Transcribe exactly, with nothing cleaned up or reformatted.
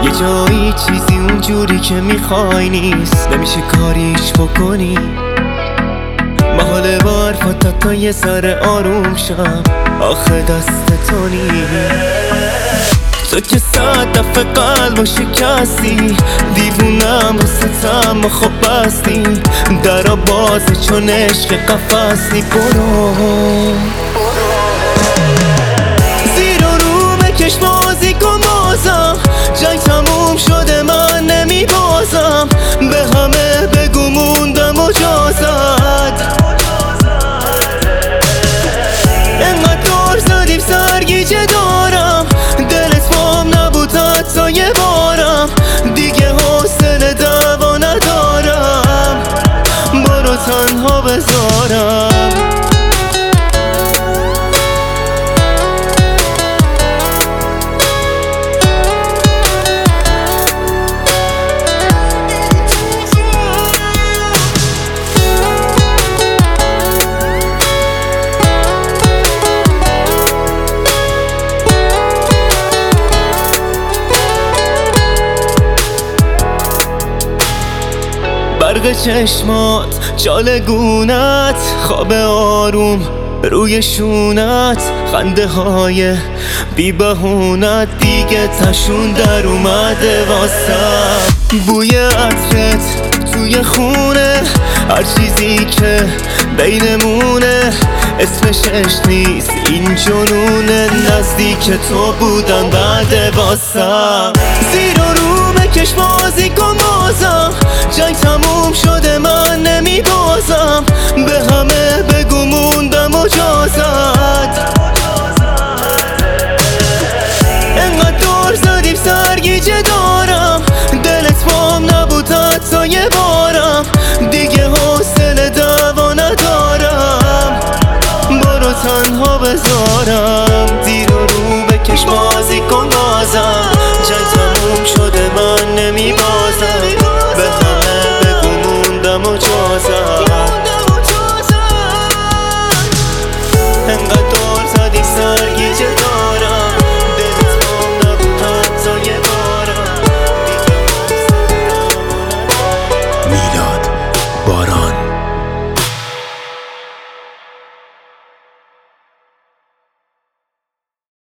یه جایی چیزی اونجوری که میخوای نیست، نمیشه کاریش بکنی. محاله با حرفات تا یه سر آروم شم، آخه دست تو نیست. تو که صد دفعه قلبو شکستی، دیوونم واسطم و خب بستی. درا بازه چون عشق قفصی. برو زیر و رو بکش بازی کن بازم، جنگ تموم شده من نمی بازم. به همه بگو موندم مجازت، انقدر دور زدیم سرگیجه دارم. دلت بام نبود حتی یه بارم، دیگه حوصله دعوا ندارم. برو تنها بذارم. برق چشمات، جال گونت، خواب آروم روی شونت، خنده های بی بهونت دیگه تشون در اومده واسم. بوی عطرت توی خونه، هر چیزی که بینمونه اسمش عشق نیست این جنونه. نزدیک تو بودم بعد واسم.